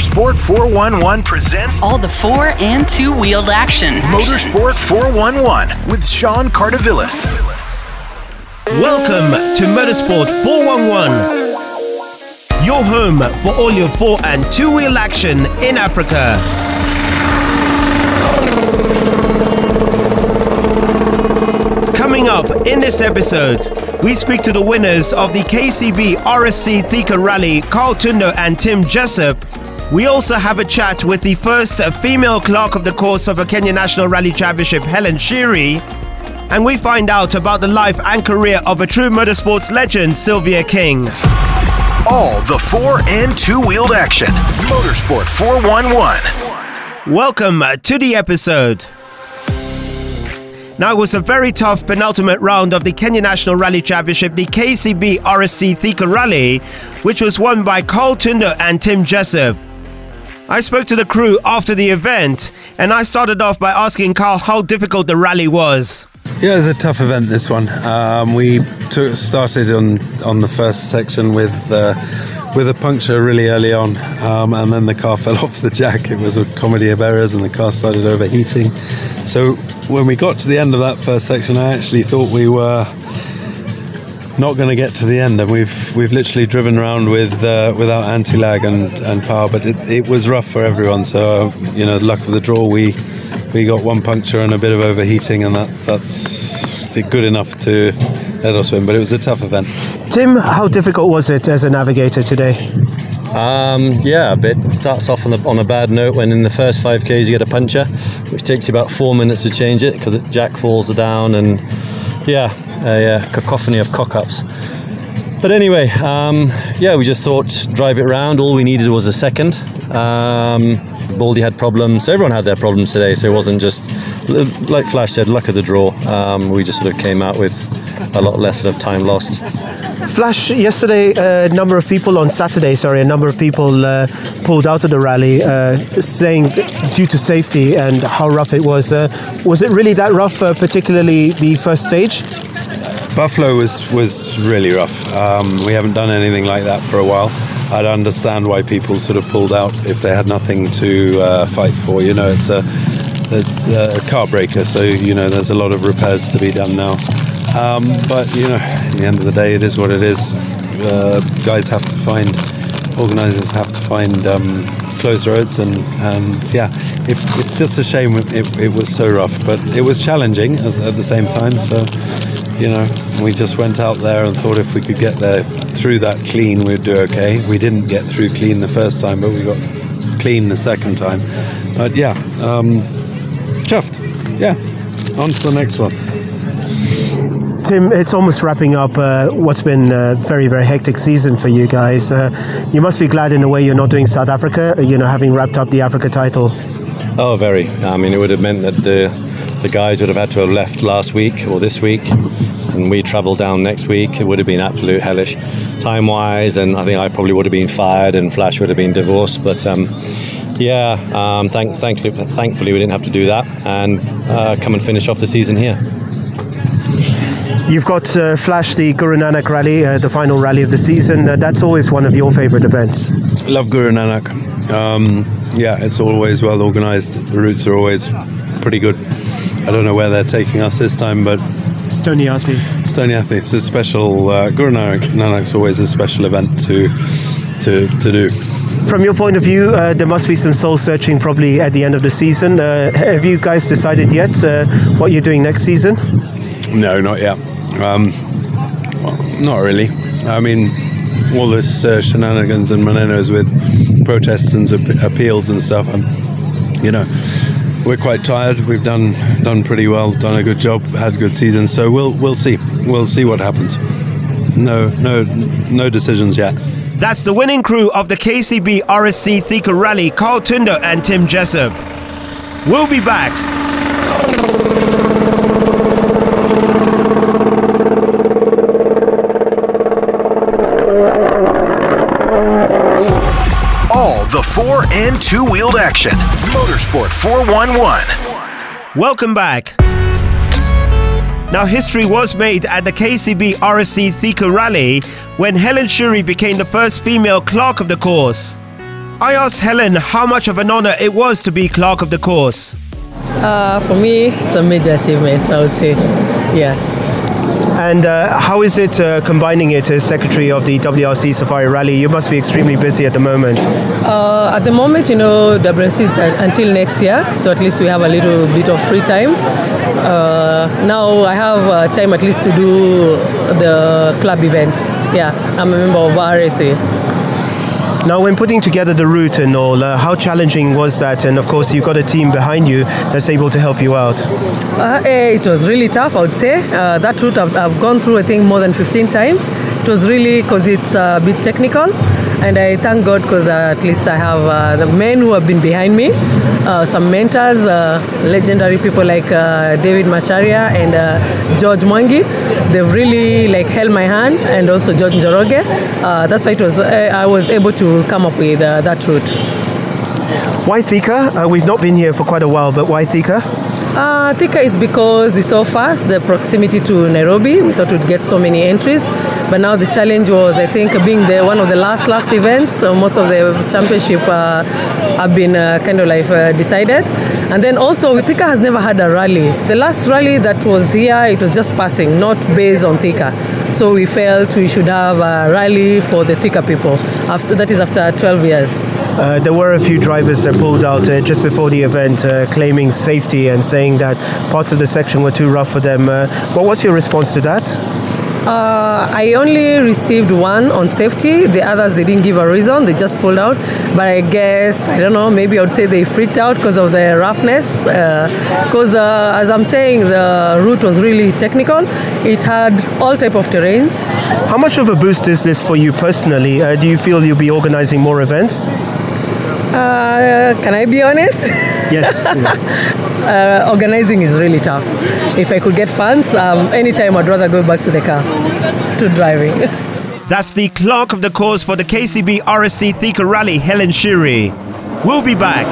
Motorsport 411 presents all the four- and two-wheeled action. Motorsport 411 with Sean Cardavillis. Welcome to Motorsport 411, your home for all your four- and two-wheel action in Africa. Coming up in this episode, we speak to the winners of the KCB RSC Thika Rally, Carl Tundo and Tim Jessup. We also have a chat with the first female clerk of the course of a Kenya National Rally Championship, Helen Shiri. And we find out about the life and career of a true motorsports legend, Sylvia King. All the four- and two-wheeled action. Motorsport 411. Welcome to the episode. Now, it was a very tough penultimate round of the Kenya National Rally Championship, the KCB RSC Thika Rally, which was won by Carl Tundo and Tim Jessup. I spoke to the crew after the event, and I started off by asking Carl how difficult the rally was. Yeah, it was a tough event, this one. We started on the first section with a puncture really early on, and then the car fell off the jack. It was a comedy of errors, and the car started overheating. So when we got to the end of that first section, I actually thought we were not going to get to the end, and we've literally driven around without anti-lag and power, but it was rough for everyone. So luck of the draw, we got one puncture and a bit of overheating, and that's good enough to let us win. But it was a tough event. Tim, how difficult was it as a navigator today? A bit. It starts off on a bad note when in the first 5Ks you get a puncture, which takes you about 4 minutes to change it because the jack falls down, and a cacophony of cock-ups. But anyway, we just thought drive it around. All we needed was a second. Baldy had problems. Everyone had their problems today, so it wasn't just, like Flash said, luck of the draw. We just sort of came out with a lot less sort of time lost. Flash, yesterday a number of people pulled out of the rally, saying due to safety and how rough it was. Was it really that rough, particularly the first stage? Buffalo was really rough. We haven't done anything like that for a while. I'd understand why people sort of pulled out if they had nothing to fight for. It's a car breaker, so there's a lot of repairs to be done now. But in the end of the day, it is what it is. Guys have to organisers have to find closed roads, and it's just a shame it was so rough, but it was challenging at the same time. So we just went out there and thought if we could get there through that clean, we'd do okay. We didn't get through clean the first time, but we got clean the second time. But chuffed. On to the next one. Tim, it's almost wrapping up what's been a very, very hectic season for you guys. You must be glad in a way you're not doing South Africa, having wrapped up the Africa title. Oh, very. I mean, it would have meant that the guys would have had to have left last week or this week, and we travel down next week. It would have been absolute hellish time-wise, and I think I probably would have been fired and Flash would have been divorced. But thankfully we didn't have to do that and come and finish off the season here. You've got Flash, the Guru Nanak Rally, the final rally of the season. That's always one of your favourite events. Love Guru Nanak. It's always well organised. The routes are always pretty good. I don't know where they're taking us this time, but Stoniathi. It's a special. Guru Nanak's always a special event to do. From your point of view, there must be some soul searching probably at the end of the season. Have you guys decided yet what you're doing next season? No, not yet. Not really. I mean, all this shenanigans and manenos with protests and appeals and stuff. We're quite tired. We've done pretty well, done a good job, had a good season. So we'll see. We'll see what happens. No decisions yet. That's the winning crew of the KCB RSC Thika Rally, Carl Tundo and Tim Jessup. We'll be back. All the four- and two-wheeled action. Motorsport 411. Welcome back. Now, history was made at the KCB RSC Thika Rally when Helen Shiri became the first female clerk of the course. I asked Helen how much of an honour it was to be clerk of the course. For me, it's a major achievement, I would say. Yeah. And how is it combining it as secretary of the WRC Safari Rally? You must be extremely busy at the moment. At the moment, WRC is until next year, so at least we have a little bit of free time. Now I have time at least to do the club events. Yeah, I'm a member of RSA. Now, when putting together the route and all, how challenging was that? And of course, you've got a team behind you that's able to help you out. It was really tough, I would say. That route I've gone through, I think, more than 15 times. It was really, because it's a bit technical. And I thank God because at least I have the men who have been behind me, some mentors, legendary people like David Macharia and George Mwangi. They've really held my hand, and also George Njoroge. That's why I was able to come up with that route. Why Thika? We've not been here for quite a while, but why Thika? Thika is because we saw first the proximity to Nairobi. We thought we'd get so many entries, but now the challenge was, I think, being one of the last events. So most of the championship have been decided. And then also, Thika has never had a rally. The last rally that was here, it was just passing, not based on Thika. So we felt we should have a rally for the Thika people. After 12 years. There were a few drivers that pulled out just before the event, claiming safety and saying that parts of the section were too rough for them. What was your response to that? I only received one on safety. The others, they didn't give a reason. They just pulled out. But I guess, I don't know, maybe I would say they freaked out because of the roughness. Because as I'm saying, the route was really technical. It had all type of terrains. How much of a boost is this for you personally? Do you feel you'll be organizing more events? Can I be honest? Yes. Organizing is really tough. If I could get funds, anytime I'd rather go back to the car, to driving. That's the clerk of the course for the KCB RSC Thika Rally, Helen Shiri. We'll be back.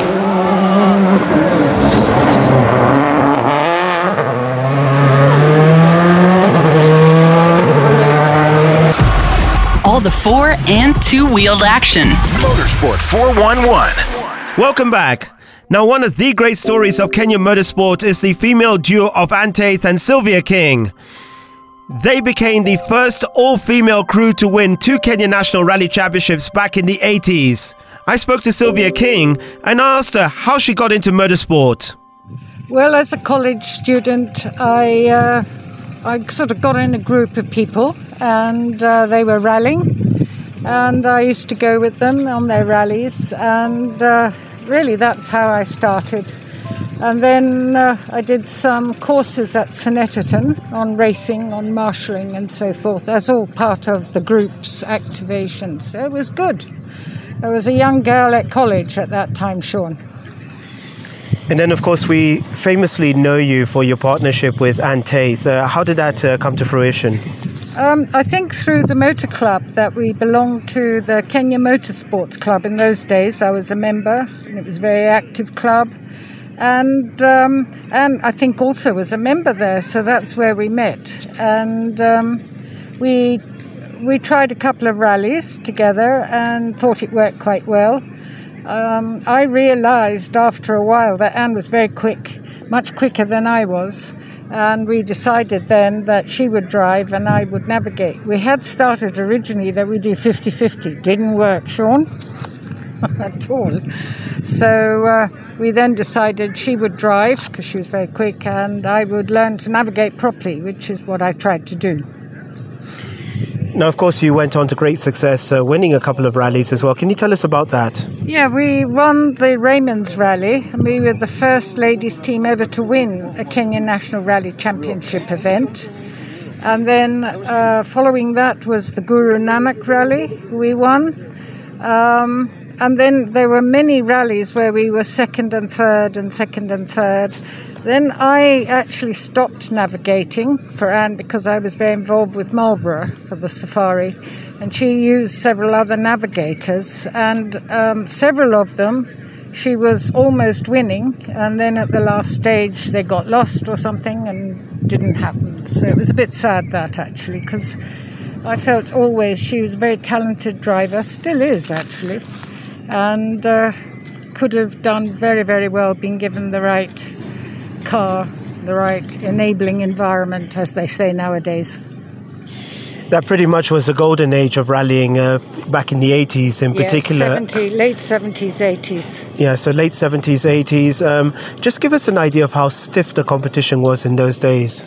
All the 4 and 2-wheeled action. Motorsport 411. Welcome back. Now, one of the great stories of Kenya motorsport is the female duo of Ann Taith and Sylvia King. They became the first all-female crew to win 2 Kenya National Rally Championships back in the 80s. I spoke to Sylvia King and asked her how she got into motorsport. Well, as a college student, I sort of got in a group of people, and they were rallying, and I used to go with them on their rallies, and really that's how I started. And then I did some courses at St Etterton on racing, on marshalling and so forth. That's all part of the group's activation, so it was good. I was a young girl at college at that time, Sean. And then, of course, we famously know you for your partnership with Ann Taith. How did that come to fruition? I think through the motor club that we belonged to, the Kenya Motorsports Club. In those days, I was a member, and it was a very active club. And I think also was a member there, so that's where we met. And we tried a couple of rallies together and thought it worked quite well. I realised after a while that Anne was very quick, much quicker than I was, and we decided then that she would drive and I would navigate. We had started originally that we do 50-50. Didn't work, Sean, at all. So we then decided she would drive because she was very quick and I would learn to navigate properly, which is what I tried to do. Now, of course, you went on to great success, winning a couple of rallies as well. Can you tell us about that? Yeah, we won the Raymond's Rally, and we were the first ladies' team ever to win a Kenyan National Rally Championship event. And then following that was the Guru Nanak Rally we won. And then there were many rallies where we were second and third and second and third. Then I actually stopped navigating for Anne because I was very involved with Marlborough for the safari, and she used several other navigators, and several of them she was almost winning, and then at the last stage they got lost or something and didn't happen. So it was a bit sad, that actually, because I felt always she was a very talented driver, still is actually. and could have done very, very well, been given the right car, the right enabling environment, as they say nowadays. That pretty much was the golden age of rallying back in the 80s in particular. Late 70s, 80s. Yeah, so late 70s, 80s. Just give us an idea of how stiff the competition was in those days.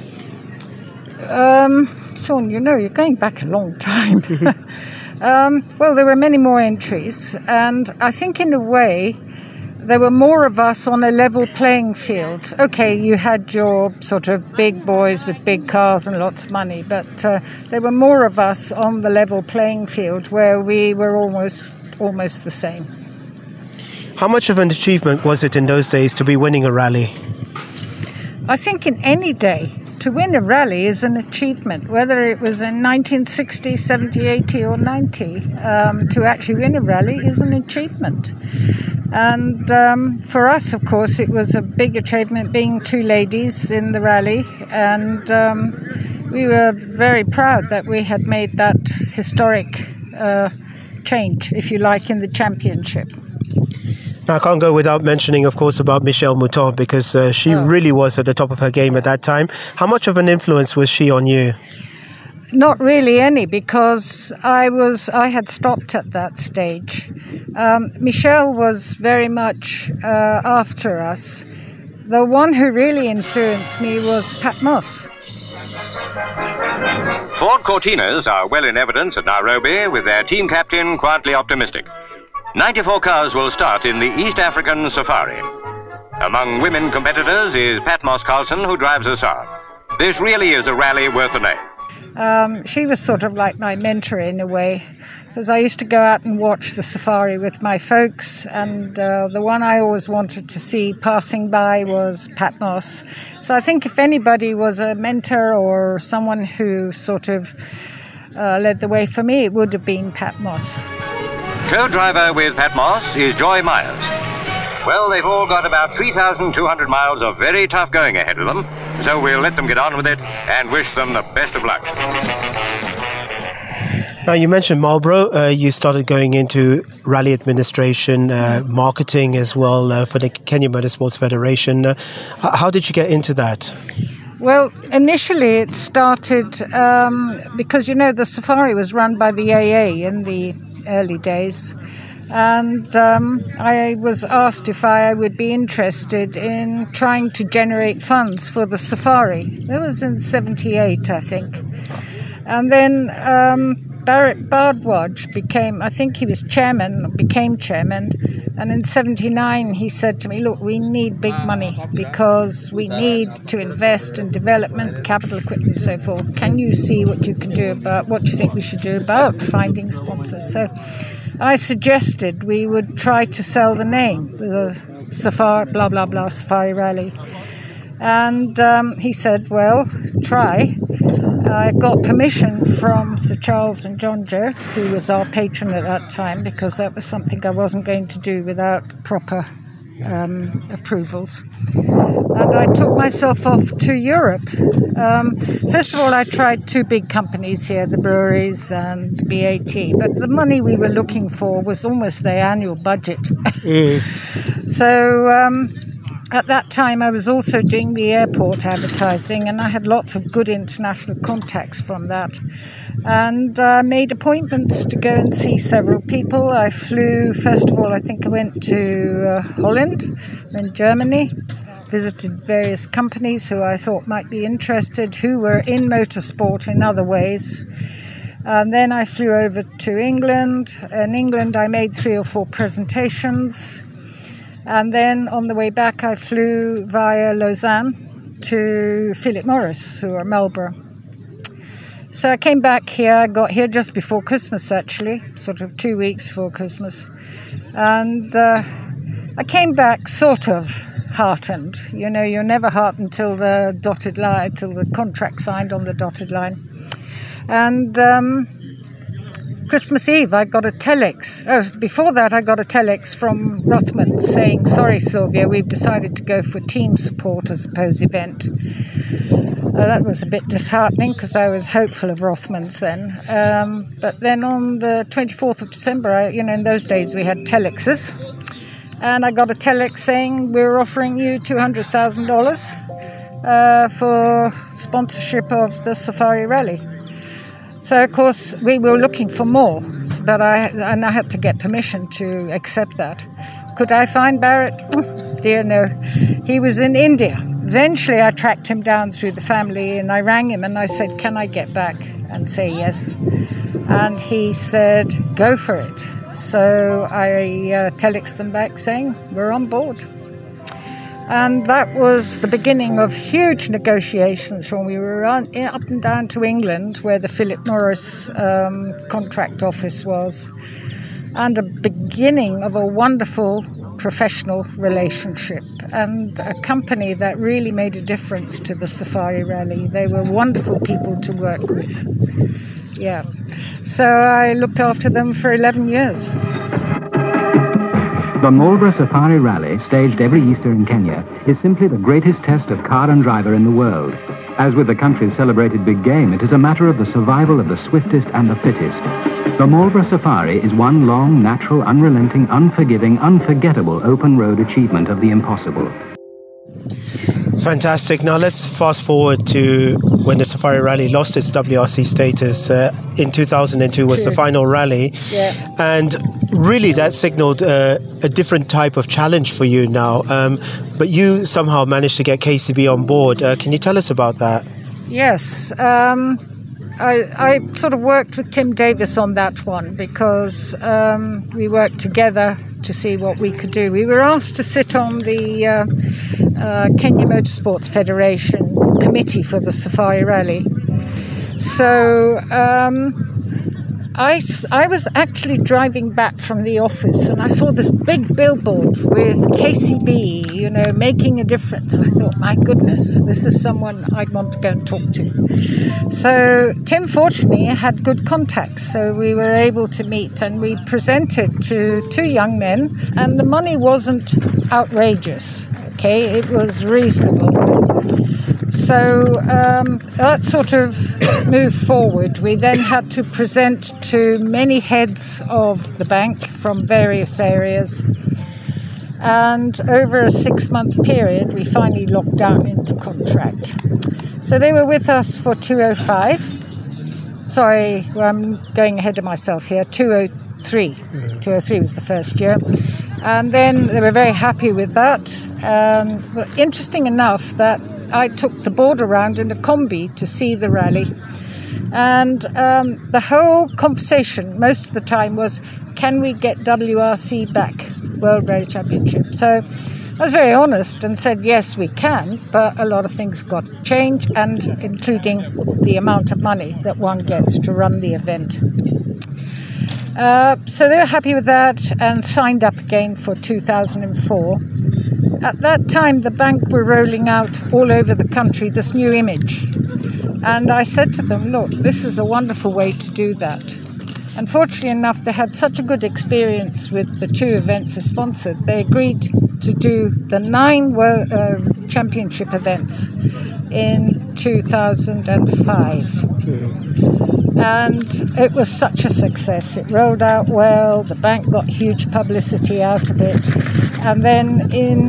Sean, you're going back a long time. Well, there were many more entries, and I think in a way there were more of us on a level playing field. Okay, you had your sort of big boys with big cars and lots of money, but there were more of us on the level playing field where we were almost the same. How much of an achievement was it in those days to be winning a rally? I think in any day, to win a rally is an achievement, whether it was in 1960, 70, 80 or 90. To actually win a rally is an achievement. And for us, of course, it was a big achievement being two ladies in the rally. And we were very proud that we had made that historic change, if you like, in the championship. Now, I can't go without mentioning, of course, about Michèle Mouton, because she really was at the top of her game at that time. How much of an influence was she on you? Not really any, because I had stopped at that stage. Michèle was very much after us. The one who really influenced me was Pat Moss. Ford Cortinas are well in evidence at Nairobi, with their team captain quietly optimistic. 94 cars will start in the East African Safari. Among women competitors is Pat Moss Carlson, who drives the Saab. This really is a rally worth the name. She was sort of like my mentor in a way, because I used to go out and watch the safari with my folks, and the one I always wanted to see passing by was Pat Moss. So I think if anybody was a mentor or someone who sort of led the way for me, it would have been Pat Moss. Co-driver with Pat Moss is Joy Myers. Well, they've all got about 3,200 miles of very tough going ahead of them, so we'll let them get on with it and wish them the best of luck. Now, you mentioned Marlboro. You started going into rally administration, marketing as well for the Kenya Motorsports Federation. How did you get into that? Well, initially it started because, the safari was run by the AA in the early days. And I was asked if I would be interested in trying to generate funds for the safari. That was in 78, I think. And then Barrett Bardwaj became chairman. And in 79, he said to me, look, we need big money because we need to invest in development, capital equipment and so forth. Can you see what you can do about, what you think we should do about finding sponsors? So I suggested we would try to sell the name, the Safari, blah, blah, blah, Safari Rally. And he said, well, try. I got permission from Sir Charles and John Joe, who was our patron at that time, because that was something I wasn't going to do without proper approvals. And I took myself off to Europe. First of all, I tried two big companies here, the breweries and BAT, but the money we were looking for was almost their annual budget. So at that time, I was also doing the airport advertising, and I had lots of good international contacts from that. And I made appointments to go and see several people. I flew, first of all, I think I went to Holland, then Germany, visited various companies who I thought might be interested, who were in motorsport in other ways. And then I flew over to England. In England, I made 3 or 4 presentations. And then on the way back, I flew via Lausanne to Philip Morris, who are Marlboro. So I came back here. I got here just before Christmas, actually, sort of 2 weeks before Christmas. And I came back sort of heartened. You're never heartened till the dotted line, till the contract signed on the dotted line. And Christmas Eve, I got a telex. Before that, I got a telex from Rothmans saying, sorry, Sylvia, we've decided to go for team support as opposed event. That was a bit disheartening because I was hopeful of Rothmans then. But then on the 24th of December, in those days we had telexes, and I got a telex saying we're offering you $200,000 for sponsorship of the Safari Rally. So, of course, we were looking for more, but I had to get permission to accept that. Could I find Barrett? Dear no. He was in India. Eventually, I tracked him down through the family, and I rang him and I said, can I get back and say yes? And he said, go for it. So I telexed them back saying, we're on board. And that was the beginning of huge negotiations when we were up and down to England, where the Philip Morris contract office was, and a beginning of a wonderful professional relationship and a company that really made a difference to the Safari Rally. They were wonderful people to work with. Yeah. So I looked after them for 11 years. The Marlborough Safari Rally, staged every Easter in Kenya, is simply the greatest test of car and driver in the world. As with the country's celebrated big game, it is a matter of the survival of the swiftest and the fittest. The Marlborough Safari is one long, natural, unrelenting, unforgiving, unforgettable open road achievement of the impossible. Fantastic. Now let's fast forward to when the Safari Rally lost its WRC status. In 2002 was the final rally. Yeah. And really that signaled a different type of challenge for you now. But you somehow managed to get KCB on board. Can you tell us about that? Yes. I sort of worked with Tim Davis on that one because we worked together to see what we could do. We were asked to sit on the Kenya Motorsports Federation committee for the Safari Rally. So I was actually driving back from the office and I saw this big billboard with KCB, making a difference. And I thought, my goodness, this is someone I'd want to go and talk to. So Tim, fortunately, had good contacts. So we were able to meet and we presented to two young men. And the money wasn't outrageous, okay? It was reasonable. So that sort of moved forward. We then had to present to many heads of the bank from various areas. And over a 6-month period, we finally locked down into contract. So they were with us for 205. Sorry, I'm going ahead of myself here. 203. 203 was the first year. And then they were very happy with that. But interesting enough that I took the board around in a combi to see the rally. And the whole conversation, most of the time, was, can we get WRC back, World Rally Championship? So I was very honest and said, yes, we can, but a lot of things got to change, and including the amount of money that one gets to run the event. So they were happy with that and signed up again for 2004. At that time, the bank were rolling out all over the country this new image. And I said to them, look, this is a wonderful way to do that. Unfortunately enough, they had such a good experience with the two events they sponsored. They agreed to do the 9 World Championship events in 2005. And it was such a success. It rolled out well. The bank got huge publicity out of it. And then in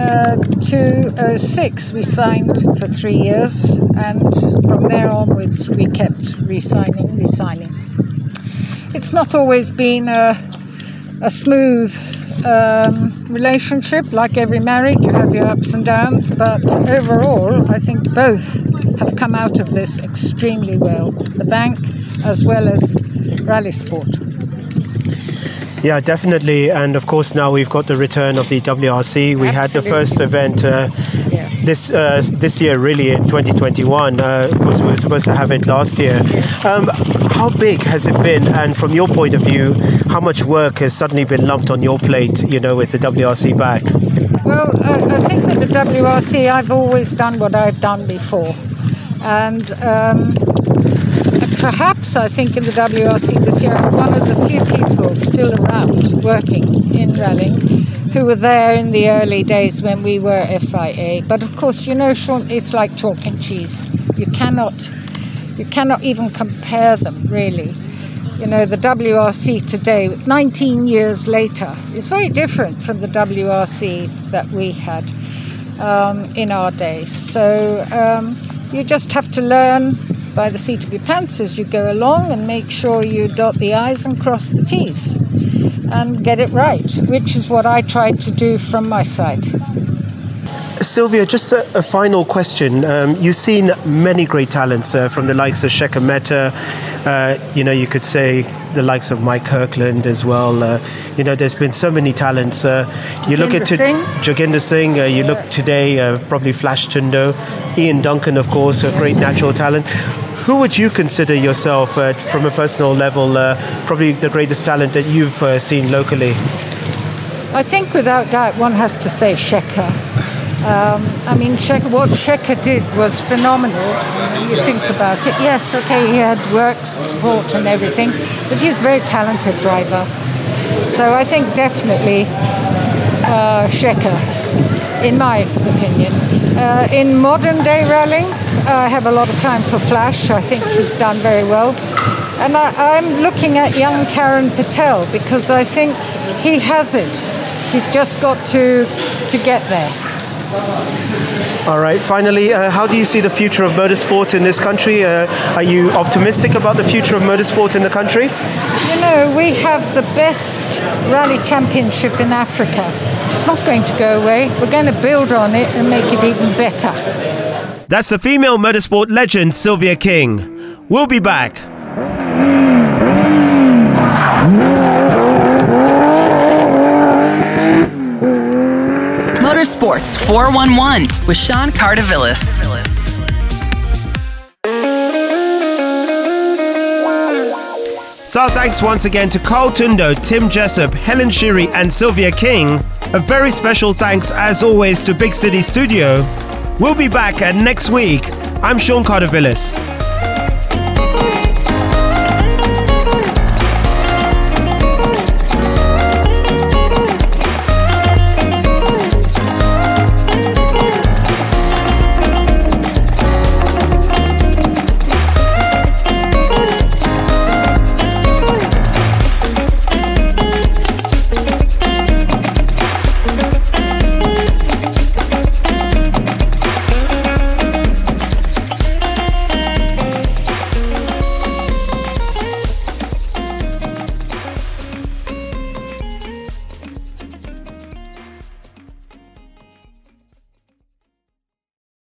2006, we signed for 3 years. And from there onwards, we kept re-signing. It's not always been a smooth relationship. Like every marriage, you have your ups and downs. But overall, I think both have come out of this extremely well. The bank as well as rally sport. Yeah, definitely. And of course, now we've got the return of the WRC. We had the first event this year, really, in 2021. Of course, we were supposed to have it last year. How big has it been? And from your point of view, how much work has suddenly been lumped on your plate, with the WRC back? Well, I think with the WRC, I've always done what I've done before. And perhaps I think in the WRC this year, I'm one of the few people still around working in rallying who were there in the early days when we were FIA. But of course, Sean, it's like chalk and cheese. You cannot even compare them, really. You know, the WRC today, 19 years later, is very different from the WRC that we had in our days. So you just have to learn by the seat of your pants as you go along and make sure you dot the I's and cross the T's and get it right, which is what I tried to do from my side. Sylvia, just a final question. You've seen many great talents from the likes of Shekhar Mehta, you could say the likes of Mike Kirkland as well. There's been so many talents. You look at Joginder Singh, you look today, probably Flash Tundo, Ian Duncan, of course, a great natural talent. Who would you consider yourself, from a personal level, probably the greatest talent that you've seen locally? I think without doubt one has to say Shekhar. What Shekhar did was phenomenal. You think about it. Yes, okay, he had works, sport and everything, but he's a very talented driver. So I think definitely Shekhar, in my opinion. In modern day rallying, I have a lot of time for Flash. I think he's done very well. And I'm looking at young Karan Patel because I think he has it. He's just got to get there. All right, finally, how do you see the future of motorsport in this country? Are you optimistic about the future of motorsport in the country? You know, we have the best rally championship in Africa. It's not going to go away. We're going to build on it and make it even better. That's the female motorsport legend, Sylvia King. We'll be back. Motorsports 411 with Sean Cardavillis. So thanks once again to Carl Tundo, Tim Jessup, Helen Shiri and Sylvia King. A very special thanks as always to Big City Studio. We'll be back next week. I'm Sean Cardavillis.